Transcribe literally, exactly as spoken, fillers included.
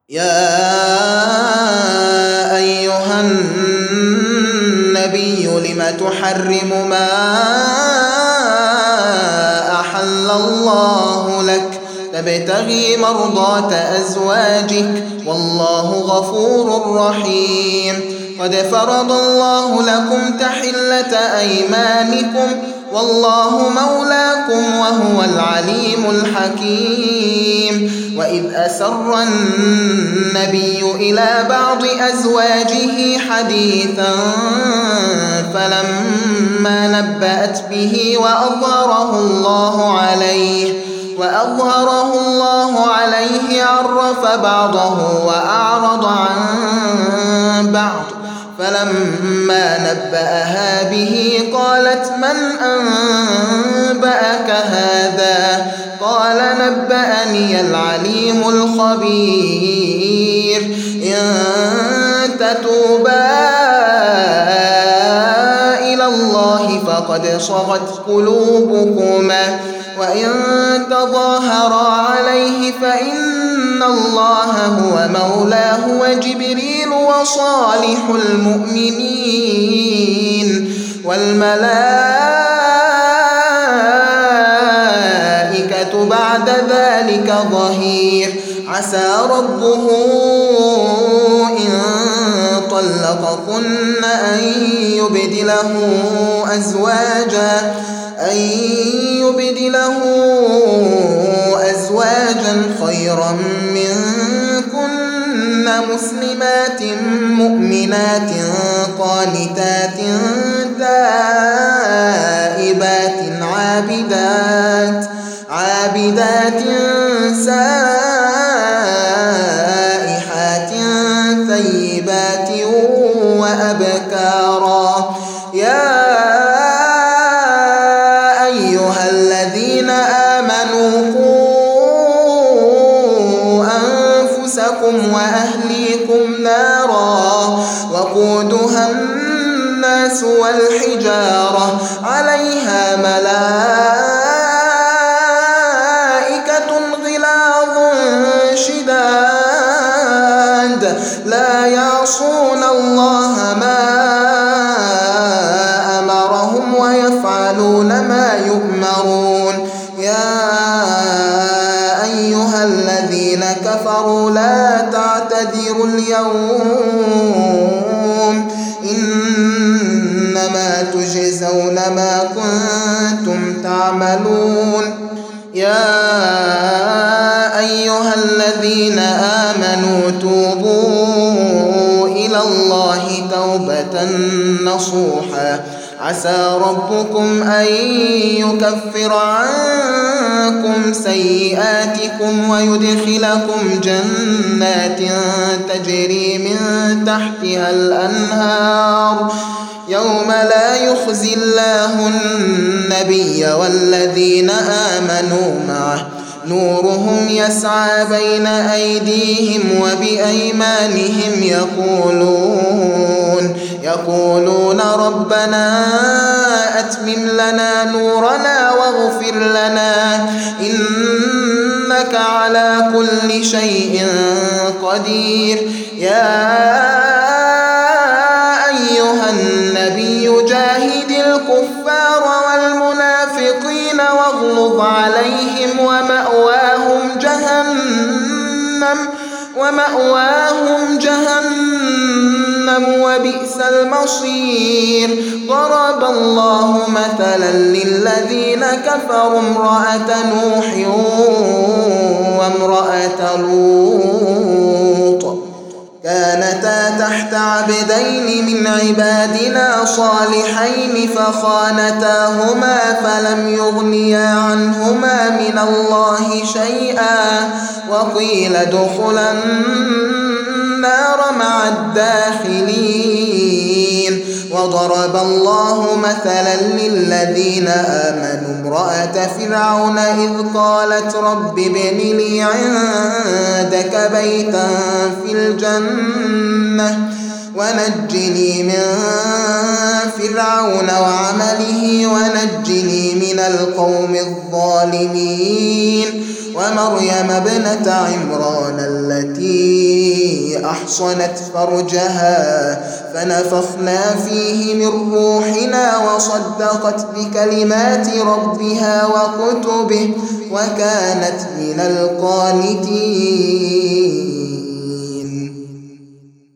يا أيها النبي لم تحرم ما أحل الله لك تبتغي مرضات أزواجك والله غفور رحيم. قد فرض الله لكم تحلة أيمانكم والله مولاكم وهو العليم الحكيم. وإذ أسر النبي إلى بعض أزواجه حديثا فلما نبأت به وأظهره الله عليه وأظهره الله عليه عرف بعضه وأعرض عن بعض فلما نبأها به قالت من أنبأك هذا؟ قال نبأني العليم الخبير. إن تتوبا إلى الله فقد صغت قلوبكما وإن تظاهرا عليه فإن الله هو مولاه وجبريل وصالح المؤمنين والملائكة بعد ذلك ظهير. عسى ربه إن طلقكن أن يبدله أزواجا أن يبدله أزواجا خيرا منكن مسلمات مؤمنات قانتات تائبات عابدات عابدات سائحات ثيبات وأبكارا. يا أيها الذين آمنوا قوا أنفسكم وأهليكم نارا وقودها الناس والحجارة عليها ملائكة غلاظ شداد لا يعصون الله ما أمرهم ويفعلون ما يؤمرون. يا أيها الذين كفروا لا تعتذروا اليوم إنما تجزون ما كنتم تعملون. يا أيها الذين آمنوا توبوا إلى الله توبة نصوحا عسى ربكم أن يكفر عنكم سيئاتكم ويدخلكم جنات تجري من تحتها الأنهار يوم لا يخزي الله النبي والذين آمنوا معه نورهم يسعى بين أيديهم وبأيمانهم يقولون يقولون ربنا أتمم لنا نورنا واغفر لنا إنك على كل شيء قدير. يا أيها النبي جاهد الكفار والمنافقين واغلظ عليهم ومأواهم جهنم ومأواهم جهنم وبئس المصير. ضرب الله مثلا للذين كفروا امرأة نوح وامرأة لوط كانتا تحت عبدين من عبادنا صالحين فخانتاهما فلم يغنيا عنهما من الله شيئا وقيل ادخلا النار مع الداخلين. وضرب الله مثلا للذين آمنوا امرأة فرعون إذ قالت رب ابن لي عندك بيتا في الجنة ونجني من فرعون وعمله ونجني من القوم الظالمين. ومريم ابنة عمران التي أحصنت فرجها فنفخنا فيه من روحنا وصدقت بكلمات ربها وكتبه وكانت من القانتين.